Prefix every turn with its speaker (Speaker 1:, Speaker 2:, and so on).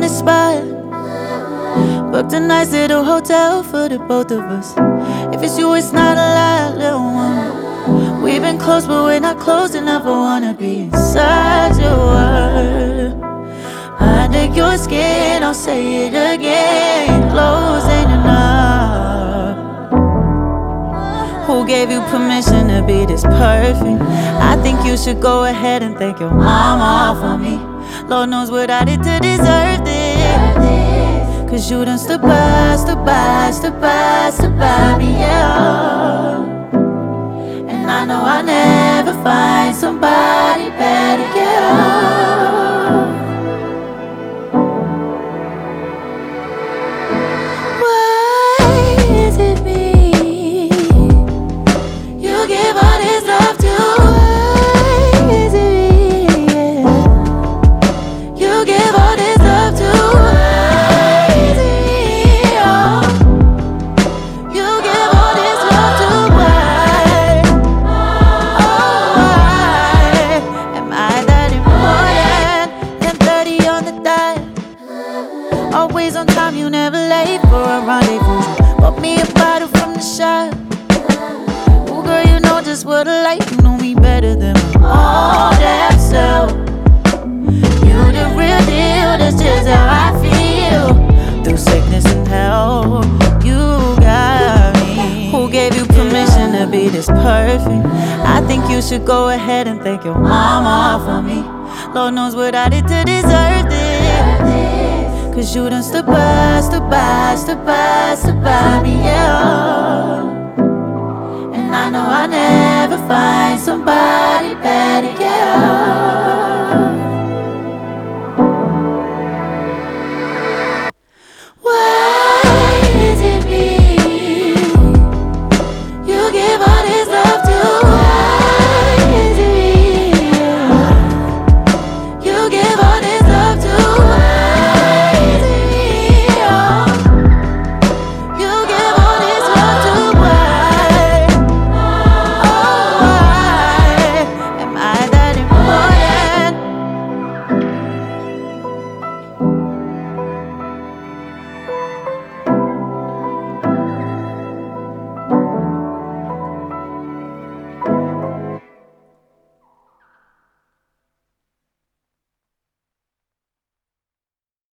Speaker 1: the spot. Booked a nice little hotel for the both of us. If it's you, it's not a lie, little one. We've been close, but we're not close enough. I wanna be inside your world, under your skin. I'll say it again, close ain't enough. Who gave you permission to be this perfect? I think you should go ahead and thank your mama for me. Lord knows what I did to deserve this. Cause you done stood by, stood by, stood by, stood by me, yeah. And I know I'll never find somebody better, yeah. Why is it me you give all this love to? Why is it me, yeah, you give all this love to? Why is it me, oh, you give all this love to? Why, oh, why am I that important? 10:30 on the dot, always on time, you never late for a rendezvous. Bought me a bottle from the shop. Ooh, girl, you know just what I like. You know me better than all that self. You the real deal, that's just how I feel. Through sickness and health, you got me. Who gave you permission to be this perfect? I think you should go ahead and thank your mama for me. Lord knows what I did to deserve this. Cause you done stood by, stood by, stood by, stood by me, yeah. And I know I'll never find somebody better, yeah.